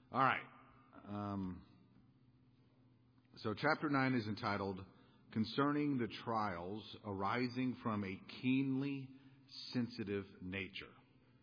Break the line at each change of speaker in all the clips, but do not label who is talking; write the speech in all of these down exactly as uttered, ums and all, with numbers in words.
All right. Um, so chapter nine is entitled Concerning the Trials Arising from a Keenly Sensitive Nature.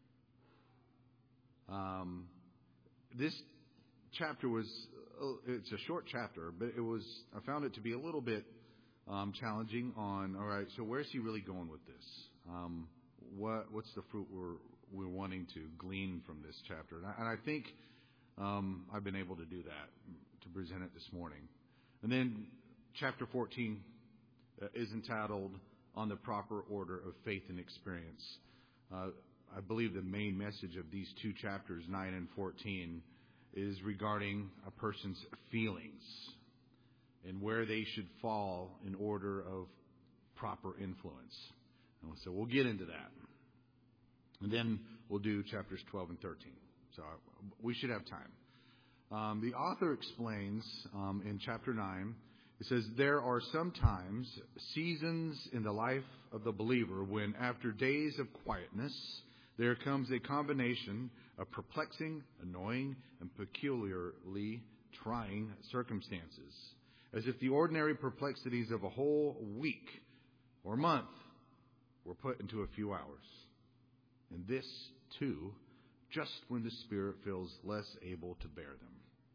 Um, this chapter was, it's a short chapter, but it was, I found it to be a little bit um, challenging on, all right, so where's he really going with this? Um, what What's the fruit we're, we're wanting to glean from this chapter? And I, and I think um, I've been able to do that, to present it this morning. And then chapter fourteen uh, is entitled On the Proper Order of Faith and Experience. Uh, I believe the main message of these two chapters, nine and fourteen, is regarding a person's feelings and where they should fall in order of proper influence. And so we'll get into that. And then we'll do chapters twelve and thirteen. So we should have time. Um, the author explains um, in chapter nine, it says, there are sometimes seasons in the life of the believer when, after days of quietness, there comes a combination of perplexing, annoying, and peculiarly trying circumstances, as if the ordinary perplexities of a whole week or month were put into a few hours. And this, too, just when the Spirit feels less able to bear them.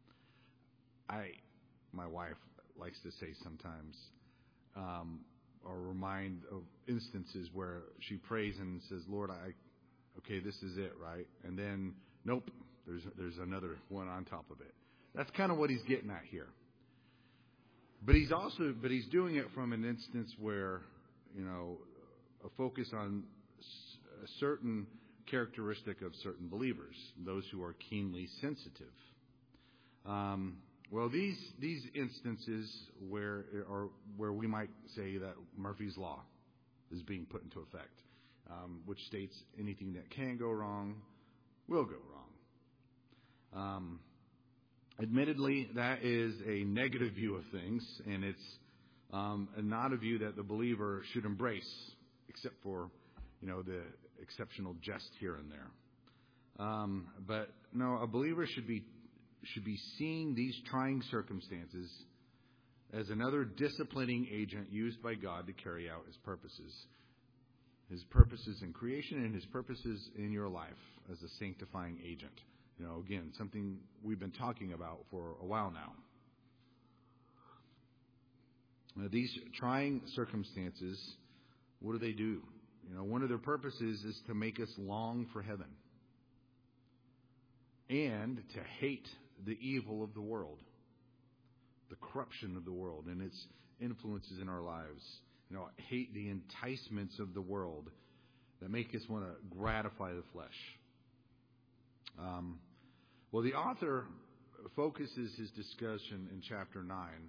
I, my wife likes to say sometimes, um, or remind of instances where she prays and says, Lord, I, okay, this is it, right? And then, nope, there's there's another one on top of it. That's kind of what he's getting at here. But he's also, but he's doing it from an instance where, you know, a focus on a certain characteristic of certain believers, those who are keenly sensitive. Um, well, these these instances where are where we might say that Murphy's Law is being put into effect, um, which states anything that can go wrong will go wrong. Um, admittedly, that is a negative view of things, and it's um, not a view that the believer should embrace, except for, you know, the exceptional jest here and there. Um, but no, a believer should be should be seeing these trying circumstances as another disciplining agent used by God to carry out His purposes. His purposes in creation and His purposes in your life as a sanctifying agent. You know, again, something we've been talking about for a while now. Now, these trying circumstances, what do they do? You know, one of their purposes is to make us long for heaven and to hate the evil of the world, the corruption of the world and its influences in our lives. You know, hate the enticements of the world that make us want to gratify the flesh. Um, well, the author focuses his discussion in chapter nine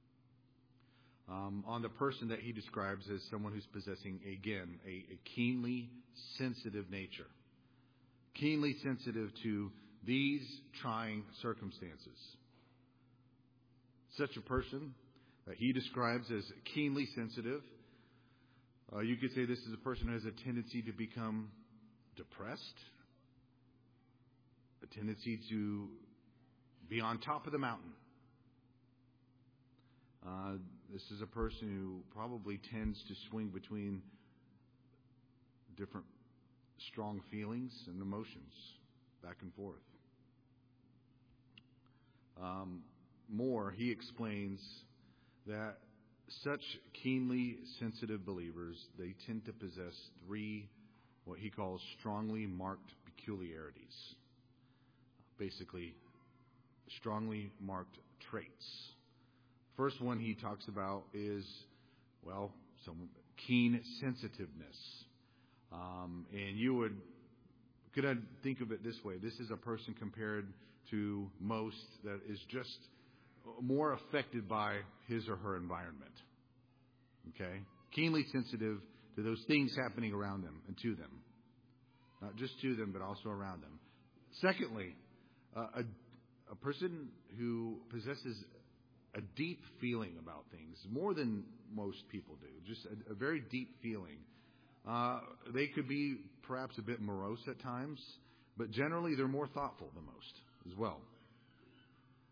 um, on the person that he describes as someone who's possessing, again, a, a keenly sensitive nature. Keenly sensitive to these trying circumstances. Such a person that he describes as keenly sensitive, uh, you could say this is a person who has a tendency to become depressed, a tendency to be on top of the mountain. Uh, this is a person who probably tends to swing between different strong feelings and emotions, back and forth. Um, more, he explains that such keenly sensitive believers, they tend to possess three, what he calls strongly marked peculiarities. Basically, strongly marked traits. First one he talks about is, well, some keen sensitiveness. Um, and you would, could I think of it this way? This is a person compared to most that is just more affected by his or her environment. Okay? Keenly sensitive to those things happening around them and to them. Not just to them, but also around them. Secondly, uh, a, a person who possesses a deep feeling about things, more than most people do, just a, a very deep feeling. Uh, they could be perhaps a bit morose at times, but generally they're more thoughtful than most as well.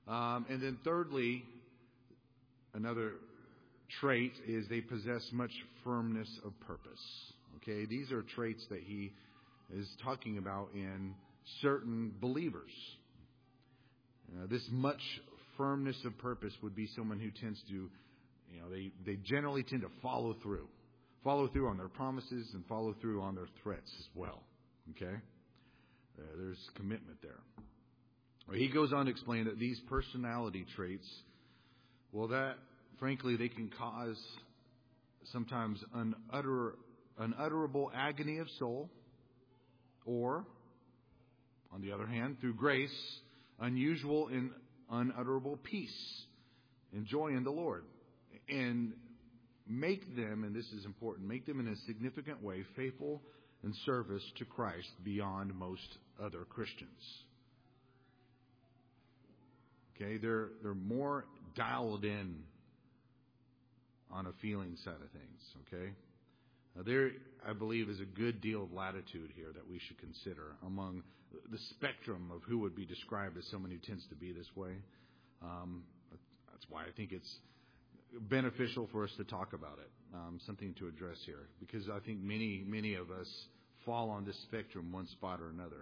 Um, and then thirdly, another trait is they possess much firmness of purpose. Okay, these are traits that he is talking about in certain believers. Uh, this much firmness of purpose would be someone who tends to, you know, they, they generally tend to follow through. Follow through on their promises and follow through on their threats as well. Okay? Uh, there's commitment there. Well, he goes on to explain that these personality traits, well, that, frankly, they can cause sometimes unutter, unutterable agony of soul, or, on the other hand, through grace, unusual and unutterable peace and joy in the Lord. And make them, and this is important, make them in a significant way faithful in service to Christ beyond most other Christians. Okay, they're they're more dialed in on a feeling side of things. Okay, now there, I believe, is a good deal of latitude here that we should consider among the spectrum of who would be described as someone who tends to be this way. Um, that's why I think it's beneficial for us to talk about it, um, something to address here, because I think many, many of us fall on this spectrum, one spot or another.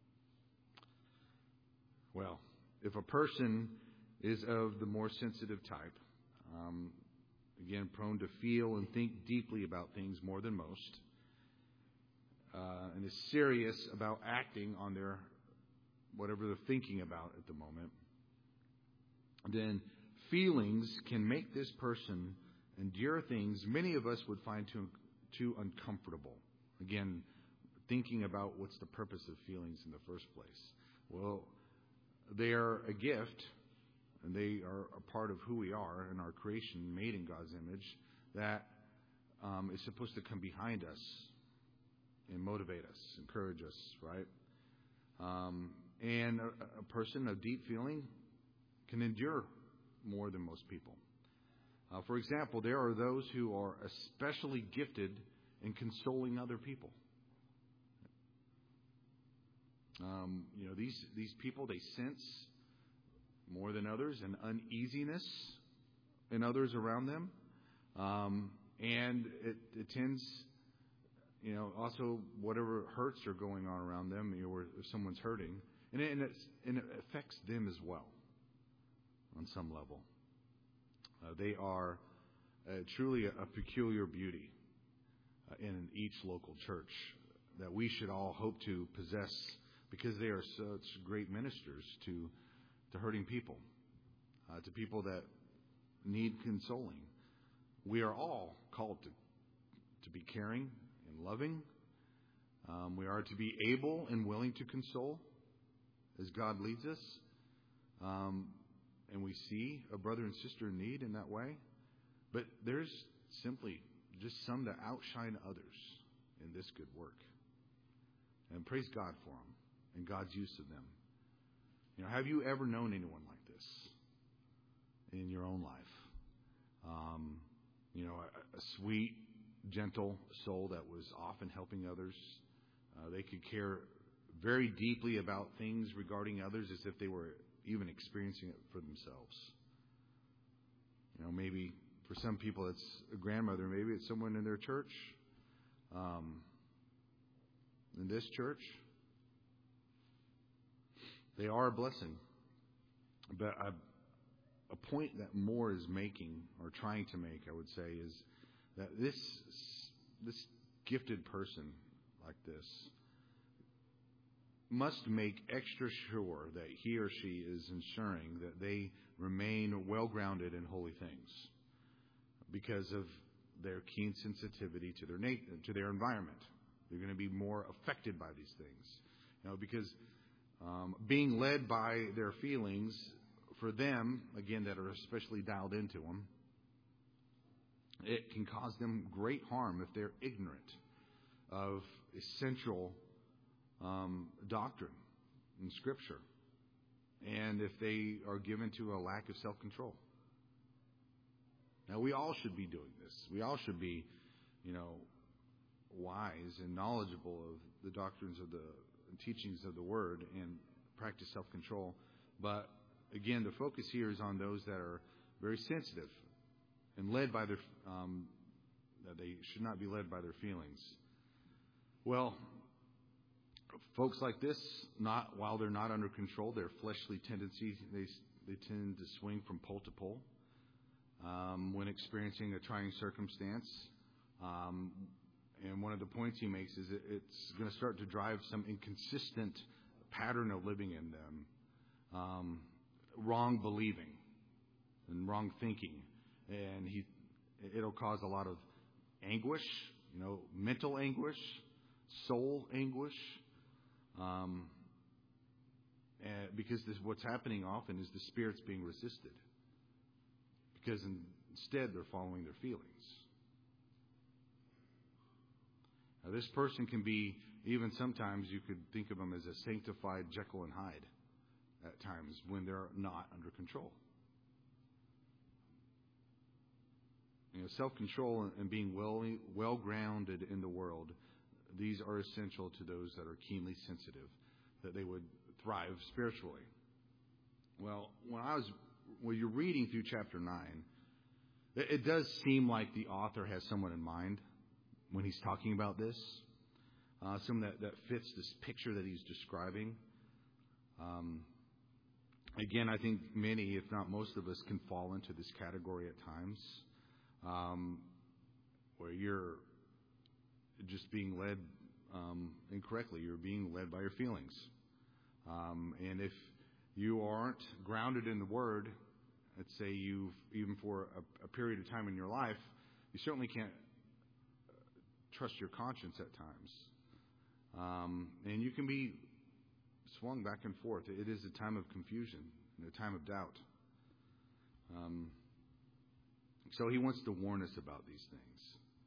Well, if a person is of the more sensitive type, um, again, prone to feel and think deeply about things more than most, uh, and is serious about acting on their whatever they're thinking about at the moment, then feelings can make this person endure things many of us would find too, too uncomfortable. Again, thinking about what's the purpose of feelings in the first place. Well, they are a gift, and they are a part of who we are in our creation, made in God's image, that um, is supposed to come behind us and motivate us, encourage us, right? Um, and a, a person of deep feeling can endure more than most people. Uh, for example, there are those who are especially gifted in consoling other people. Um, you know, these these people, they sense more than others an uneasiness in others around them, um, and it, it tends, you know, also whatever hurts are going on around them, you know, or if someone's hurting, and it, and, it's, and it affects them as well on some level. Uh, they are uh, truly a, a peculiar beauty uh, in each local church that we should all hope to possess, because they are such great ministers to to hurting people, uh, to people that need consoling. We are all called to to be caring and loving. Um, we are to be able and willing to console as God leads us. Um, and we see a brother and sister in need in that way. But there's simply just some that outshine others in this good work. And praise God for them and God's use of them. You know, have you ever known anyone like this in your own life? Um, you know, a, a sweet, gentle soul that was often helping others. Uh, they could care very deeply about things regarding others as if they were even experiencing it for themselves. You know, maybe for some people it's a grandmother, maybe it's someone in their church, um, in this church. They are a blessing. But I, a point that Moore is making, or trying to make, I would say, is that this this gifted person like this must make extra sure that he or she is ensuring that they remain well-grounded in holy things because of their keen sensitivity to their nat- to their environment. They're going to be more affected by these things, you know, because um, being led by their feelings for them, again, that are especially dialed into them, it can cause them great harm if they're ignorant of essential um, doctrine in Scripture, and if they are given to a lack of self-control. Now, we all should be doing this. We all should be, you know, wise and knowledgeable of the doctrines of the teachings of the Word and practice self-control. But again, the focus here is on those that are very sensitive and led by their, um, that they should not be led by their feelings. Well, folks like this, not while they're not under control, their fleshly tendencies, they they tend to swing from pole to pole um, when experiencing a trying circumstance. Um, and one of the points he makes is it, it's going to start to drive some inconsistent pattern of living in them, um, wrong believing and wrong thinking, and he it'll cause a lot of anguish, you know, mental anguish, soul anguish. Um, and because this, what's happening often is the spirit's being resisted. Because instead they're following their feelings. Now, this person can be, even sometimes you could think of them as a sanctified Jekyll and Hyde at times when they're not under control. You know, self-control and being well, well-grounded in the world, these are essential to those that are keenly sensitive, that they would thrive spiritually. Well, when I was, when you're reading through chapter nine, it, it does seem like the author has someone in mind when he's talking about this, uh, someone that, that fits this picture that he's describing. Um, again, I think many, if not most of us, can fall into this category at times, um, where you're just being led um, incorrectly. You're being led by your feelings. Um, and if you aren't grounded in the Word, let's say you've, even for a, a period of time in your life, you certainly can't trust your conscience at times. Um, and you can be swung back and forth. It is a time of confusion and a time of doubt. Um, so he wants to warn us about these things.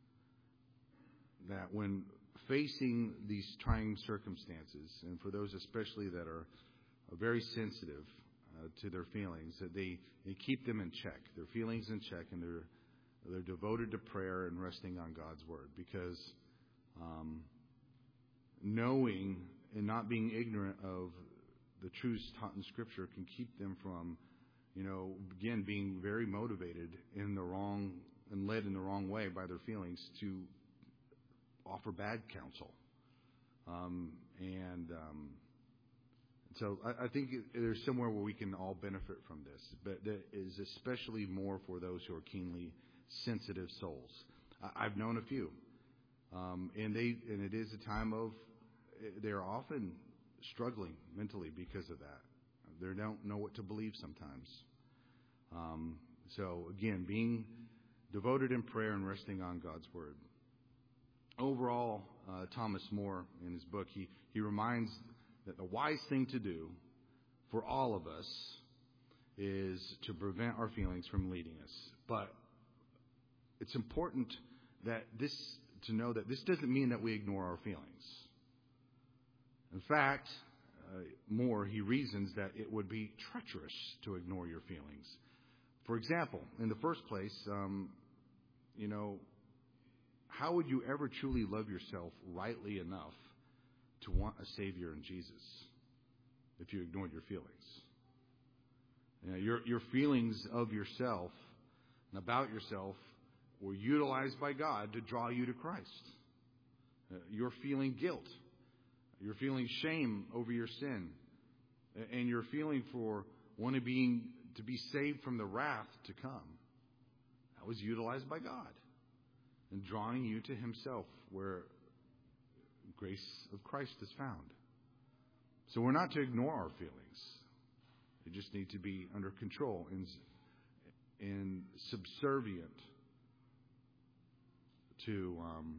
That when facing these trying circumstances, and for those especially that are very sensitive uh, to their feelings, that they, they keep them in check, their feelings in check, and they're they're devoted to prayer and resting on God's Word. Because um, knowing and not being ignorant of the truths taught in Scripture can keep them from, you know, again, being very motivated in the wrong and led in the wrong way by their feelings to offer bad counsel. Um, and um, so I, I think it, there's somewhere where we can all benefit from this, but that is especially more for those who are keenly sensitive souls. I, I've known a few, um, and they and it is a time of they're often struggling mentally because of that. They don't know what to believe sometimes. Um, so again, being devoted in prayer and resting on God's Word. Overall, uh, Thomas More, in his book, he, he reminds that the wise thing to do for all of us is to prevent our feelings from leading us. But it's important that this to know that this doesn't mean that we ignore our feelings. In fact, uh, More, he reasons that it would be treacherous to ignore your feelings. For example, in the first place, um, you know, how would you ever truly love yourself rightly enough to want a Savior in Jesus if you ignored your feelings? You know, your, your feelings of yourself and about yourself were utilized by God to draw you to Christ. Uh, you're feeling guilt. You're feeling shame over your sin. And you're feeling for wanting being, to be saved from the wrath to come. That was utilized by God and drawing you to Himself, where grace of Christ is found. So we're not to ignore our feelings. They just need to be under control and, and subservient to to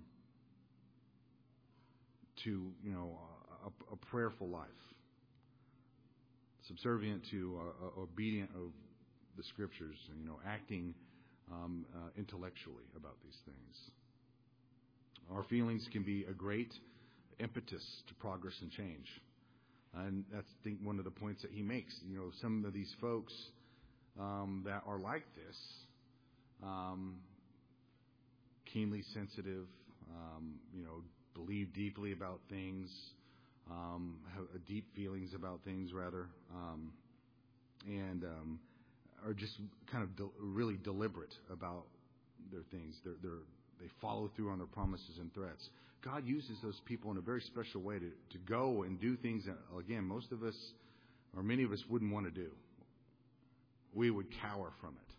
to you know a, a prayerful life, subservient to uh, uh, obedient of the Scriptures, you know, acting um, uh, intellectually about these things. Our feelings can be a great impetus to progress and change, and that's I think one of the points that he makes. You know, some of these folks um, that are like this, um, keenly sensitive, um, you know, believe deeply about things, um, have deep feelings about things, rather. Um, and um, are just kind of de- really deliberate about their things. They're, they're, they follow through on their promises and threats. God uses those people in a very special way to, to go and do things that, again, most of us, or many of us, wouldn't want to do. We would cower from it.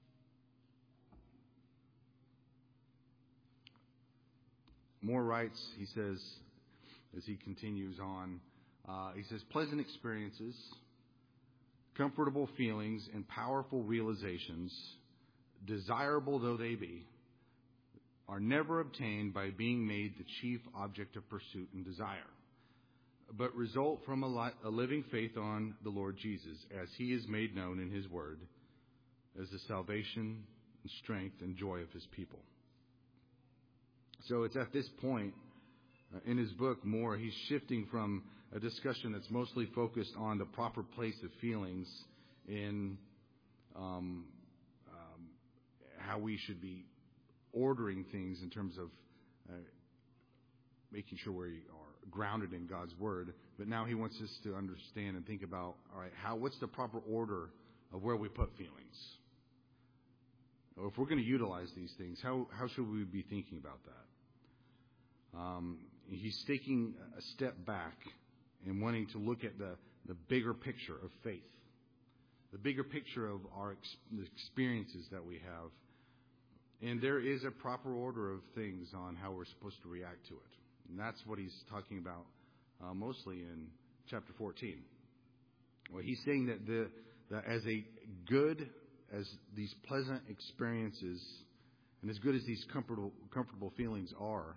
Moore writes, he says, as he continues on, uh, he says, pleasant experiences, comfortable feelings, and powerful realizations, desirable though they be, are never obtained by being made the chief object of pursuit and desire, but result from a, li- a living faith on the Lord Jesus, as he is made known in his word, as the salvation and strength and joy of his people. So it's at this point uh, in his book, Moore, he's shifting from a discussion that's mostly focused on the proper place of feelings in um, um, how we should be ordering things in terms of uh, making sure we are grounded in God's word. But now he wants us to understand and think about, all right, how what's the proper order of where we put feelings? Or if we're going to utilize these things, how how should we be thinking about that? Um, he's taking a step back and wanting to look at the, the bigger picture of faith, the bigger picture of our ex- the experiences that we have. And there is a proper order of things on how we're supposed to react to it. And that's what he's talking about uh, mostly in chapter fourteen. Well, he's saying that, the, that as a good as these pleasant experiences and as good as these comfortable, comfortable feelings are,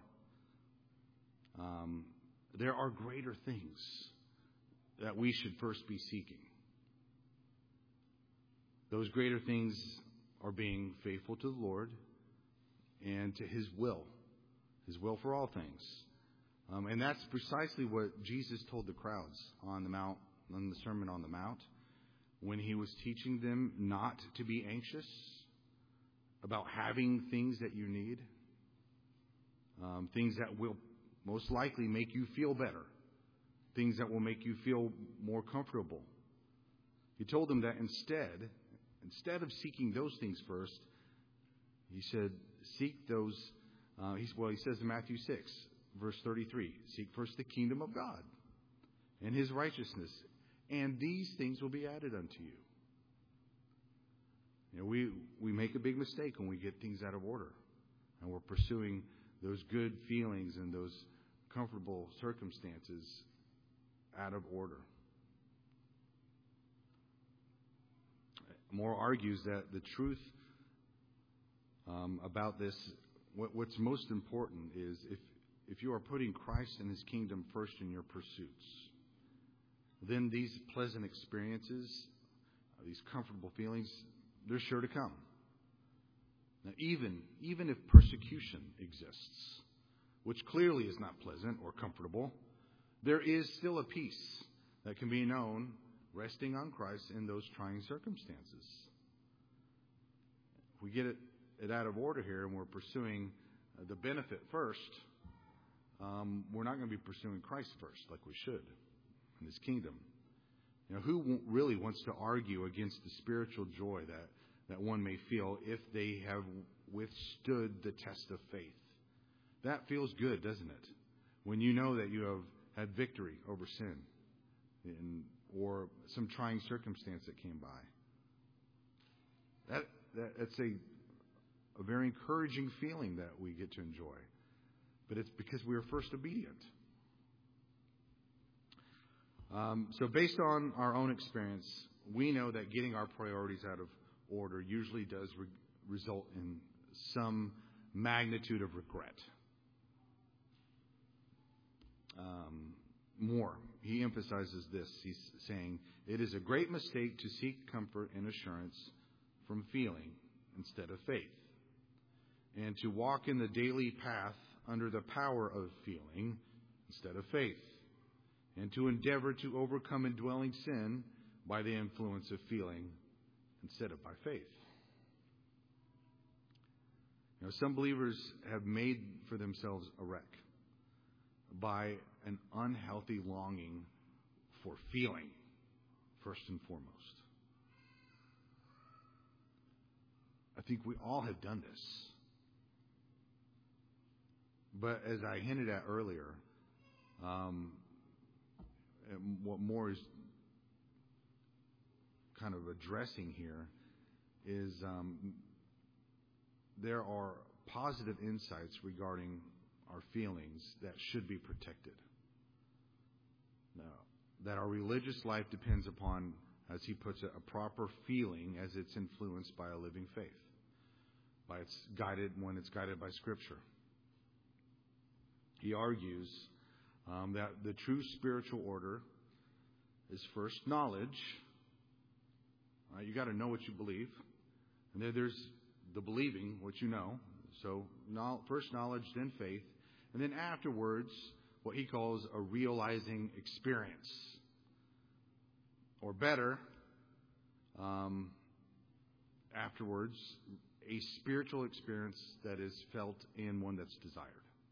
um, there are greater things that we should first be seeking. Those greater things are being faithful to the Lord and to his will, his will for all things. Um, and that's precisely what Jesus told the crowds on the Mount, on the Sermon on the Mount, when he was teaching them not to be anxious about having things that you need, um, things that will most likely make you feel better, things that will make you feel more comfortable. He told them that instead, instead of seeking those things first, he said, seek those, uh, he's, well, he says in Matthew six, verse thirty-three, seek first the kingdom of God and his righteousness, and these things will be added unto you. You know, we, we make a big mistake when we get things out of order and we're pursuing those good feelings and those comfortable circumstances out of order. Moore argues that the truth um, about this, what, what's most important is if, if you are putting Christ and his kingdom first in your pursuits, then these pleasant experiences, these comfortable feelings, they're sure to come. Now, even, even if persecution exists, which clearly is not pleasant or comfortable, there is still a peace that can be known resting on Christ in those trying circumstances. If we get it, it out of order here and we're pursuing the benefit first, um, we're not going to be pursuing Christ first like we should in his kingdom. You know, who really wants to argue against the spiritual joy that, that one may feel if they have withstood the test of faith? That feels good, doesn't it? When you know that you have had victory over sin in, or some trying circumstance that came by. That, that that's a, a very encouraging feeling that we get to enjoy. But it's because we are first obedient. Um, so based on our own experience, we know that getting our priorities out of order usually does re- result in some magnitude of regret. Um, more, he emphasizes this. He's saying, it is a great mistake to seek comfort and assurance from feeling instead of faith, and to walk in the daily path under the power of feeling instead of faith, and to endeavor to overcome indwelling sin by the influence of feeling instead of by faith. You know, some believers have made for themselves a wreck by an unhealthy longing for feeling, first and foremost. think we all have done this. But as I hinted at earlier, um, what more is kind of addressing here is um, there are positive insights regarding our feelings that should be protected. Now, that our religious life depends upon, as he puts it, a proper feeling as it's influenced by a living faith, by its guided when it's guided by Scripture. He argues um, that the true spiritual order is first knowledge. Uh, you got to know what you believe, and then there's the believing what you know. So no, first knowledge, then faith, and then afterwards what he calls a realizing experience, or better, um, afterwards a spiritual experience that is felt in one that's desired.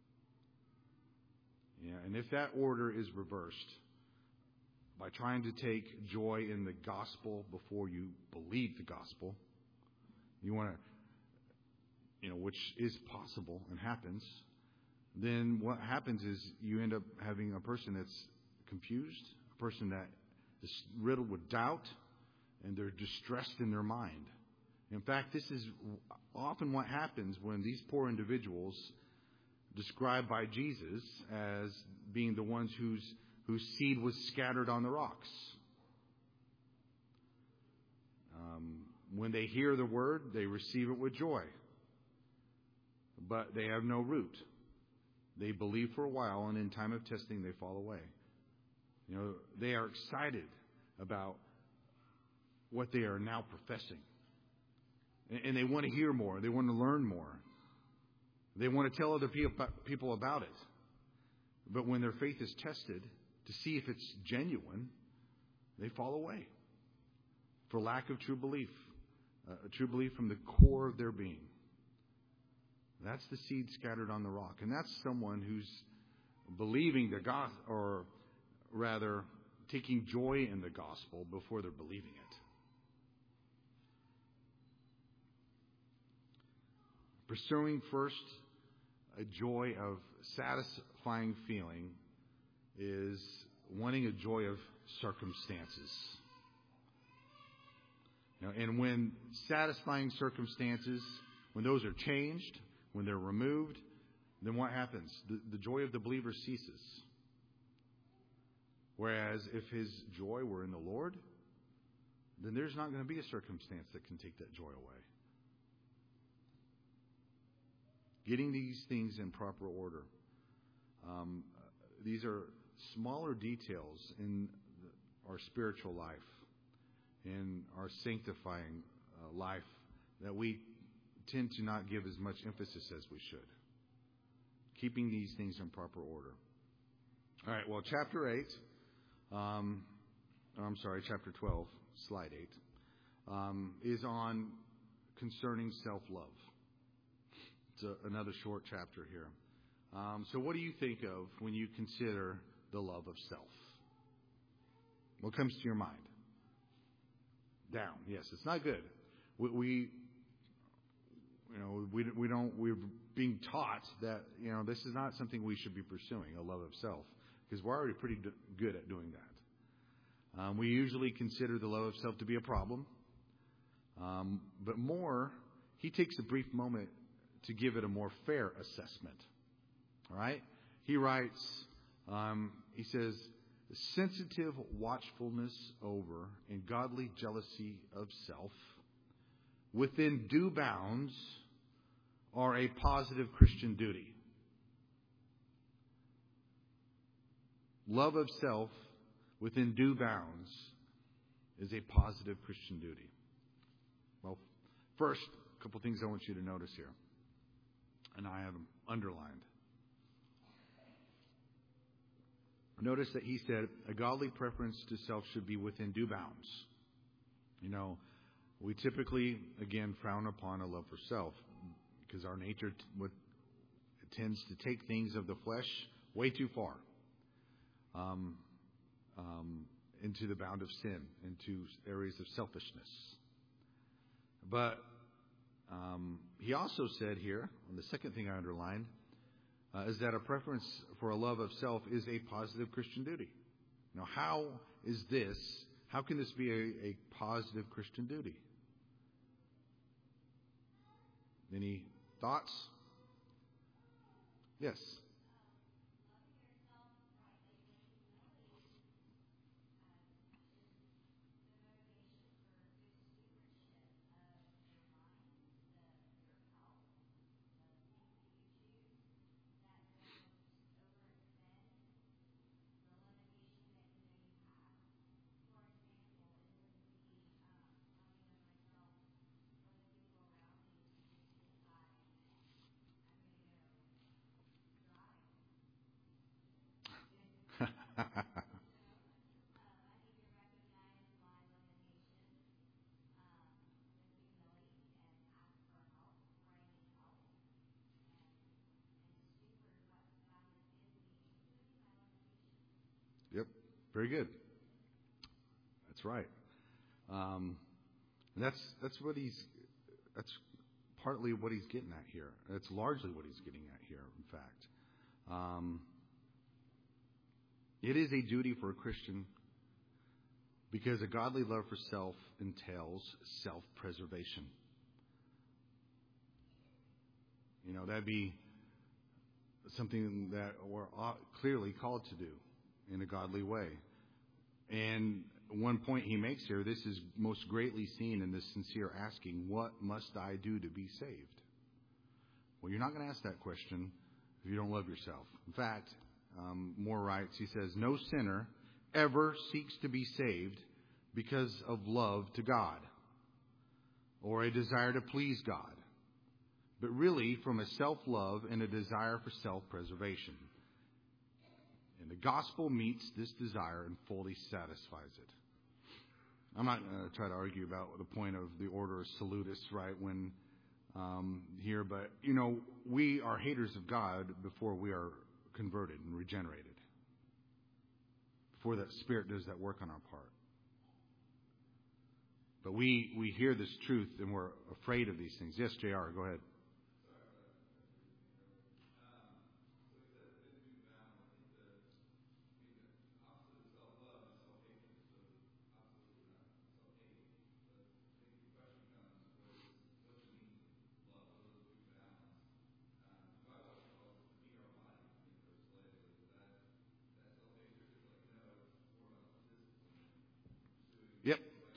Yeah, and if that order is reversed by trying to take joy in the gospel before you believe the gospel, you want to, you know, which is possible and happens, then what happens is you end up having a person that's confused, a person that is riddled with doubt, and they're distressed in their mind. In fact, this is often what happens when these poor individuals, described by Jesus as being the ones whose whose seed was scattered on the rocks. Um, when they hear the word, they receive it with joy, but they have no root. They believe for a while, and in time of testing, they fall away. You know, they are excited about what they are now professing, and, and they want to hear more. They want to learn more. They want to tell other people about it. But when their faith is tested to see if it's genuine, they fall away for lack of true belief, uh, a true belief from the core of their being. That's the seed scattered on the rock. And that's someone who's believing the gospel, or rather taking joy in the gospel before they're believing it. Pursuing first a joy of satisfying feeling is wanting a joy of circumstances. You know, and when satisfying circumstances, when those are changed, when they're removed, then what happens? The, the joy of the believer ceases. Whereas if his joy were in the Lord, then there's not going to be a circumstance that can take that joy away. Getting these things in proper order. Um, these are smaller details in our spiritual life, in our sanctifying uh, life, that we tend to not give as much emphasis as we should. Keeping these things in proper order. All right, well, chapter eight, um, I'm sorry, chapter twelve, slide eight, um, is on concerning self-love. It's a, another short chapter here. Um, so what do you think of when you consider the love of self? What comes to your mind? Down. Yes, it's not good. We, we you know, we we don't. We're being taught that, you know, this is not something we should be pursuing, a love of self, because we're already pretty d- good at doing that. Um, we usually consider the love of self to be a problem, um, but more, he takes a brief moment to give it a more fair assessment. All right? He writes, um, he says, sensitive watchfulness over and godly jealousy of self within due bounds are a positive Christian duty. Love of self within due bounds is a positive Christian duty. Well, first, a couple things I want you to notice here, and I have them underlined. Notice that he said a godly preference to self should be within due bounds. You know, we typically, again, frown upon a love for self because our nature t- what, tends to take things of the flesh way too far, um, um, into the bound of sin, into areas of selfishness. But Um, he also said here, and the second thing I underlined, uh, is that a preference for a love of self is a positive Christian duty. Now, how is this, how can this be a, a positive Christian duty? Any thoughts? Yes. Yep. Very good. That's right. Um, and that's that's what he's that's partly what he's getting at here. That's largely what he's getting at here. In fact, um, it is a duty for a Christian because a godly love for self entails self-preservation. You know, that'd be something that we're clearly called to do in a godly way. And one point he makes here, this is most greatly seen in this sincere asking, what must I do to be saved? Well, you're not going to ask that question if you don't love yourself. In fact, um, Moore writes, he says, no sinner ever seeks to be saved because of love to God or a desire to please God, but really from a self-love and a desire for self-preservation. And the gospel meets this desire and fully satisfies it. I'm not going to try to argue about the point of the order of salutis, right, when um, here, but, you know, we are haters of God before we are converted and regenerated, before that Spirit does that work on our part. But we, we hear this truth and we're afraid of these things. Yes, J R, go ahead. Yep.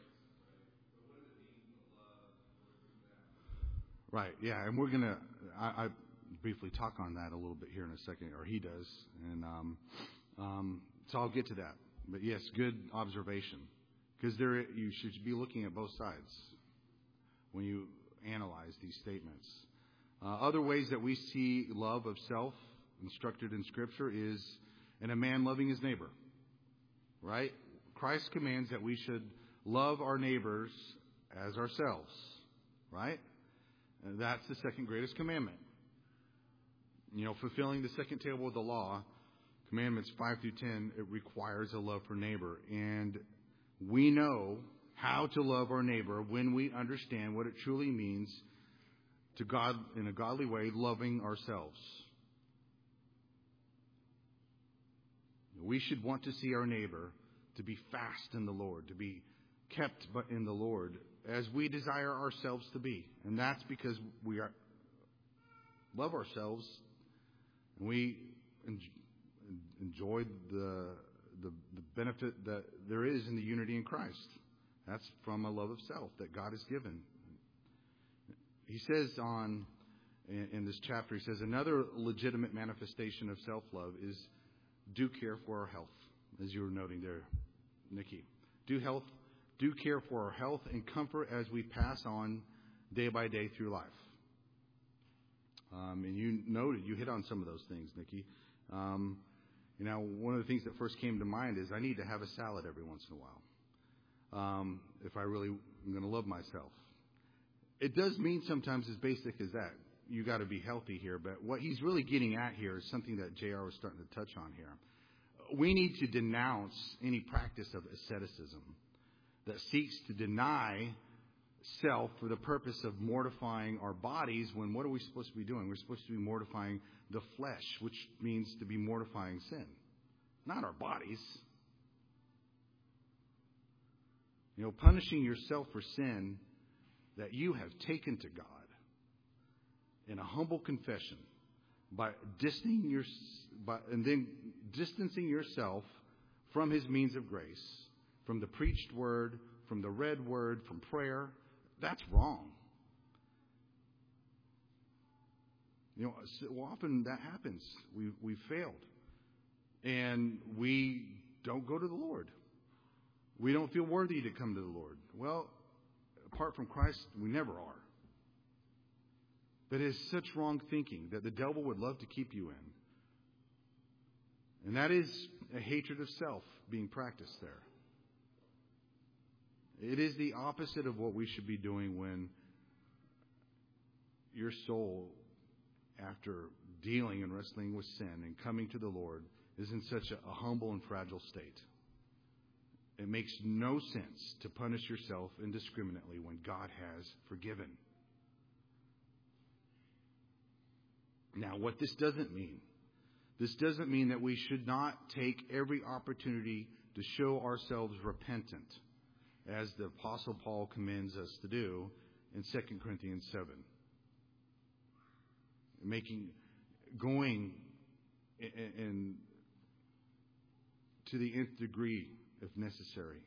Right, yeah, and we're going to, I briefly talk on that a little bit here in a second, or he does, and um, um, so I'll get to that. But yes, good observation, because there you should be looking at both sides when you analyze these statements. Uh, other ways that we see love of self instructed in Scripture is in a man loving his neighbor, right? Christ commands that we should love our neighbors as ourselves, right? And that's the second greatest commandment. You know, fulfilling the second table of the law, commandments five through ten, it requires a love for neighbor. And we know how to love our neighbor when we understand what it truly means to God, in a godly way, loving ourselves. We should want to see our neighbor to be fast in the Lord, to be kept in the Lord, as we desire ourselves to be. And that's because we are love ourselves and we enjoy the, the the benefit that there is in the unity in Christ. That's from a love of self that God has given. He says on in, in this chapter, he says, another legitimate manifestation of self-love is do care for our health, as you were noting there, Nikki. Do health, do care for our health and comfort as we pass on day by day through life. Um, and you noted, you hit on some of those things, Nikki. Um, you know, one of the things that first came to mind is I need to have a salad every once in a while um, if I really am going to love myself. It does mean sometimes as basic as that. You got to be healthy here. But what he's really getting at here is something that J R was starting to touch on here. We need to denounce any practice of asceticism that seeks to deny self for the purpose of mortifying our bodies, when what are we supposed to be doing? We're supposed to be mortifying the flesh, which means to be mortifying sin, not our bodies. You know, punishing yourself for sin that you have taken to God in a humble confession by distancing your, by, and then distancing yourself from His means of grace, from the preached word, from the read word, from prayer. That's wrong. You know, so often that happens. We we failed, and we don't go to the Lord. We don't feel worthy to come to the Lord. Well, apart from Christ, we never are. But it is such wrong thinking that the devil would love to keep you in. And that is a hatred of self being practiced there. It is the opposite of what we should be doing when your soul, after dealing and wrestling with sin and coming to the Lord, is in such a, a humble and fragile state. It makes no sense to punish yourself indiscriminately when God has forgiven. Now, what this doesn't mean, this doesn't mean that we should not take every opportunity to show ourselves repentant, as the Apostle Paul commends us to do in Second Corinthians seven. Making, going in, in, to the nth degree if necessary.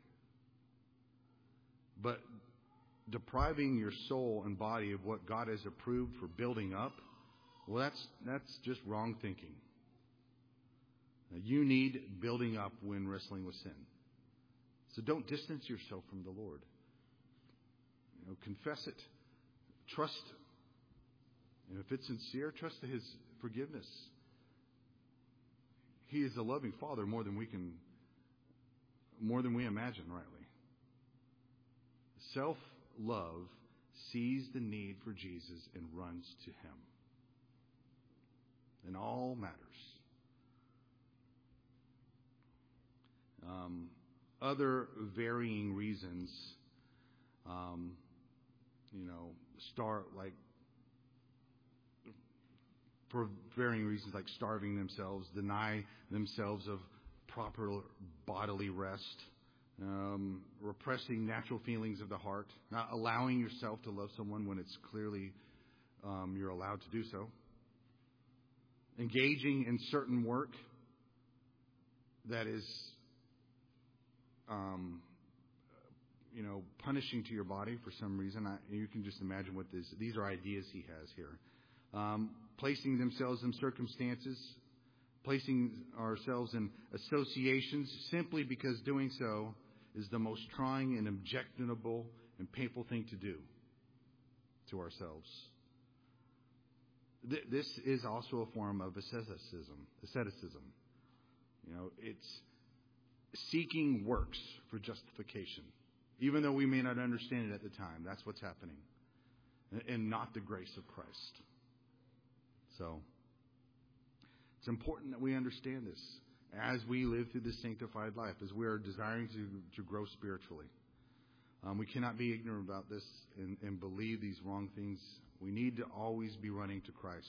But depriving your soul and body of what God has approved for building up, well, that's that's just wrong thinking. Now, you need building up when wrestling with sin. So don't distance yourself from the Lord. You know, confess it. Trust. And if it's sincere, trust His forgiveness. He is a loving Father more than we can, more than we imagine rightly. Self-love sees the need for Jesus and runs to Him in all matters. Um, other varying reasons, um, you know, start like for varying reasons, like starving themselves, deny themselves of proper bodily rest, um, repressing natural feelings of the heart, not allowing yourself to love someone when it's clearly um, you're allowed to do so, engaging in certain work that is, um, you know, punishing to your body for some reason. I, you can just imagine what this. These are ideas he has here. Um, placing themselves in circumstances, placing ourselves in associations simply because doing so is the most trying and objectionable and painful thing to do to ourselves. Th- this is also a form of asceticism. Asceticism. You know, it's seeking works for justification, even though we may not understand it at the time. That's what's happening, and not the grace of Christ. So, it's important that we understand this as we live through this sanctified life, as we are desiring to, to grow spiritually. Um, we cannot be ignorant about this and, and believe these wrong things. We need to always be running to Christ.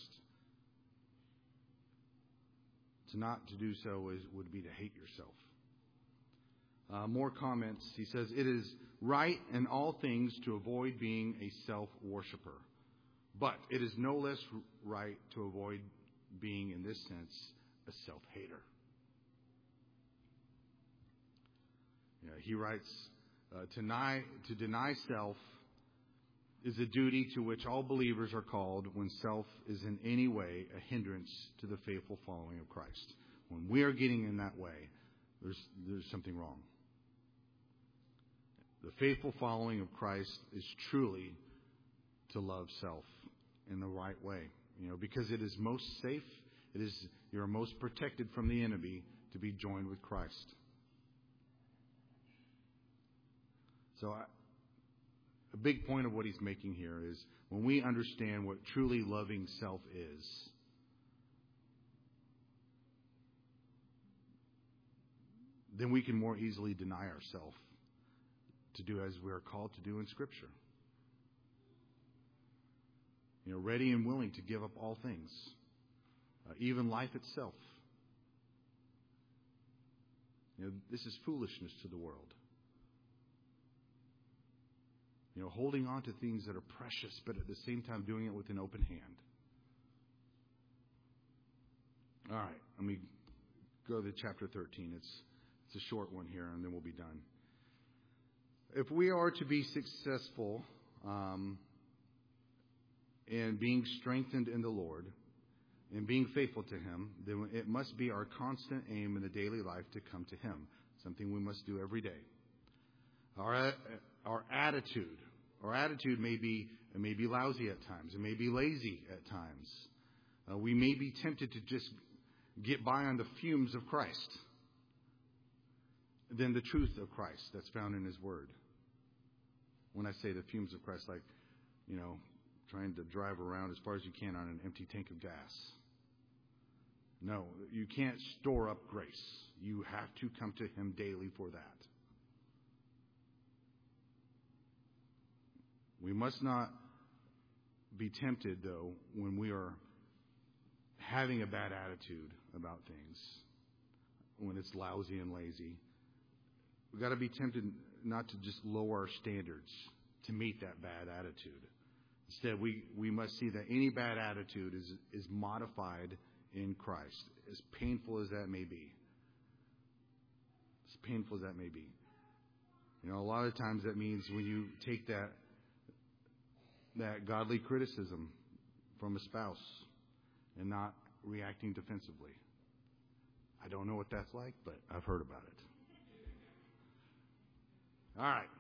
To not to do so is, would be to hate yourself. Uh, more comments. He says, it is right in all things to avoid being a self-worshiper. But it is no less right to avoid being, in this sense, a self-hater. Yeah, he writes, uh, to, deny, to deny self is a duty to which all believers are called when self is in any way a hindrance to the faithful following of Christ. When we are getting in that way, there's, there's something wrong. The faithful following of Christ is truly to love self in the right way, you know, because it is most safe. It is you're most protected from the enemy to be joined with Christ. So, I, a big point of what he's making here is when we understand what truly loving self is, then we can more easily deny ourselves to do as we are called to do in Scripture. You know, ready and willing to give up all things, uh, even life itself. You know, this is foolishness to the world. You know, holding on to things that are precious, but at the same time doing it with an open hand. All right, let me go to chapter thirteen. It's it's a short one here, and then we'll be done. If we are to be successful um, in being strengthened in the Lord and being faithful to Him, then it must be our constant aim in the daily life to come to Him. Something we must do every day. Our our attitude, our attitude may be it may be lousy at times. It may be lazy at times. Uh, we may be tempted to just get by on the fumes of Christ than the truth of Christ that's found in His Word. When I say the fumes of Christ, like, you know, trying to drive around as far as you can on an empty tank of gas. No, you can't store up grace. You have to come to Him daily for that. We must not be tempted, though, when we are having a bad attitude about things, when it's lousy and lazy. We've got to be tempted not to just lower our standards to meet that bad attitude. Instead, we, we must see that any bad attitude is, is modified in Christ, as painful as that may be. As painful as that may be. You know, a lot of times that means when you take that that godly criticism from a spouse and not reacting defensively. I don't know what that's like, but I've heard about it. All right.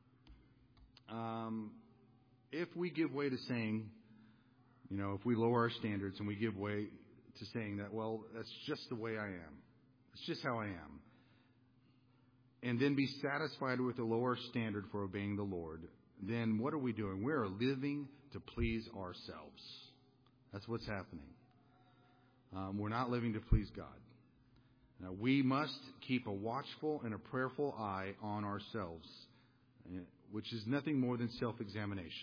Um, if we give way to saying, you know, if we lower our standards and we give way to saying that, well, that's just the way I am. It's just how I am. And then be satisfied with a lower standard for obeying the Lord, then what are we doing? We are living to please ourselves. That's what's happening. Um, we're not living to please God. Now, we must keep a watchful and a prayerful eye on ourselves, which is nothing more than self-examination,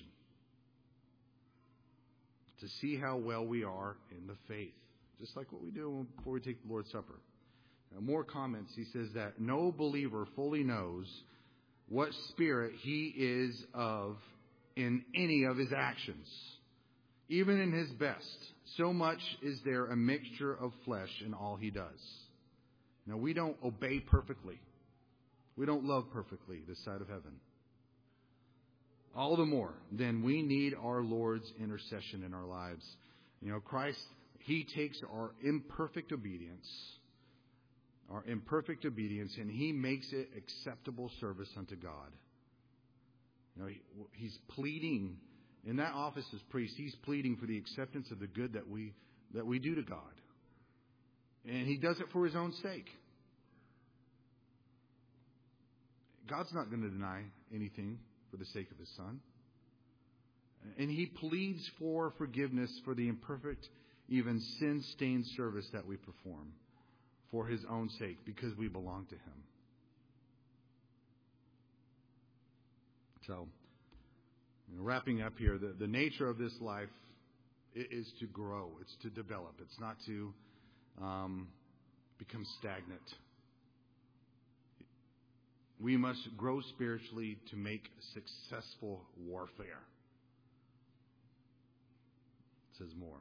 to see how well we are in the faith, just like what we do before we take the Lord's Supper. Now, more comments. He says that no believer fully knows what spirit he is of in any of his actions, even in his best. So much is there a mixture of flesh in all he does. Now, we don't obey perfectly. We don't love perfectly this side of heaven. All the more, then we need our Lord's intercession in our lives. You know, Christ, He takes our imperfect obedience, our imperfect obedience, and He makes it acceptable service unto God. You know, he, He's pleading in that office as priest. He's pleading for the acceptance of the good that we that we do to God, and He does it for His own sake. God's not going to deny anything for the sake of His Son, and He pleads for forgiveness for the imperfect, even sin-stained service that we perform, for His own sake, because we belong to Him. So, you know, wrapping up here, the, the nature of this life is to grow. It's to develop. It's not to um, become stagnant. We must grow spiritually to make successful warfare. It says more.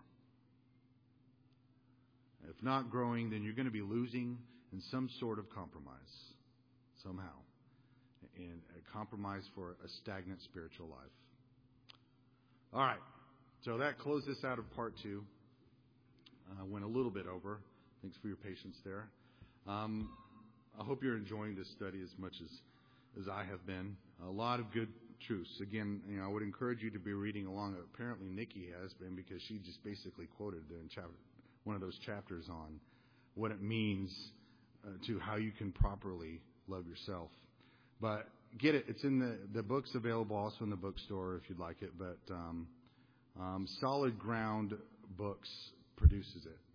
If not growing, then you're going to be losing in some sort of compromise, somehow. And a compromise for a stagnant spiritual life. All right. So that closed us out of part two. Uh, went a little bit over. Thanks for your patience there. Um, I hope you're enjoying this study as much as, as I have been. A lot of good truths. Again, you know, I would encourage you to be reading along. Apparently, Nikki has been, because she just basically quoted in chapter, one of those chapters on what it means uh, to how you can properly love yourself. But get it. It's in the, the book's available also in the bookstore if you'd like it. But um, um, Solid Ground Books produces it.